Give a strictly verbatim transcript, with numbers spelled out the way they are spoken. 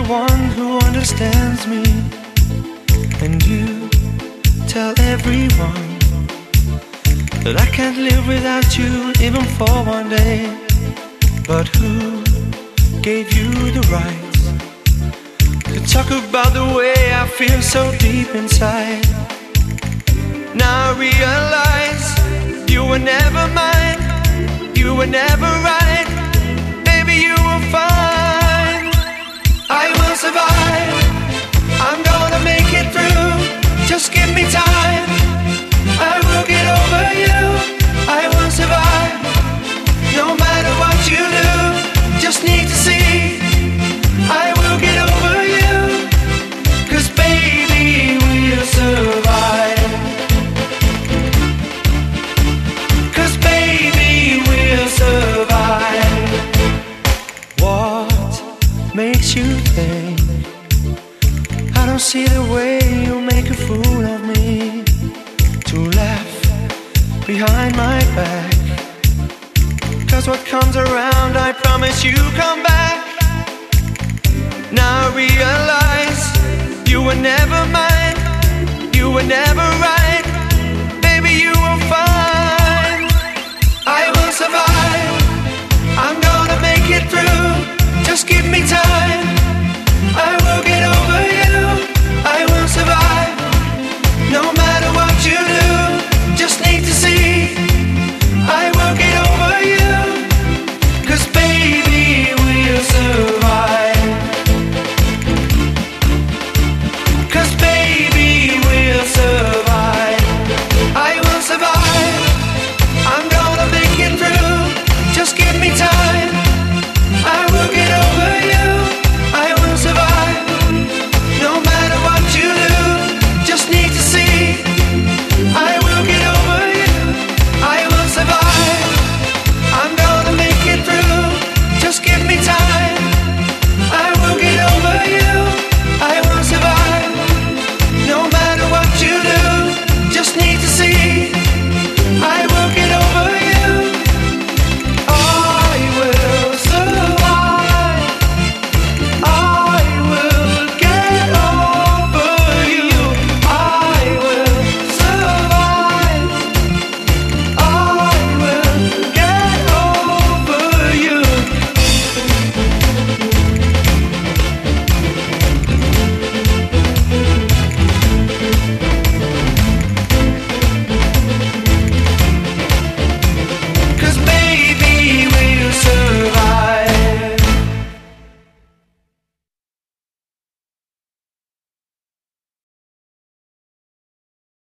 one who understands me, and you tell everyone that I can't live without you even for one day. But who gave you the right to talk about the way I feel so deep inside? Now I realize you were never mine, you were never right. Baby, you were fine. I will survive, I'm gonna make it through. Just give me time, I will get over you. I will survive, no matter what you do. Just need to see, I will get over you. 'Cause baby, we'll survive. 'Cause baby, we'll survive. What makes you think I don't see the way you make a fool of me? To laugh behind my back, 'cause what comes around, I promise you come back. Now I realize you were never mine, you were never right.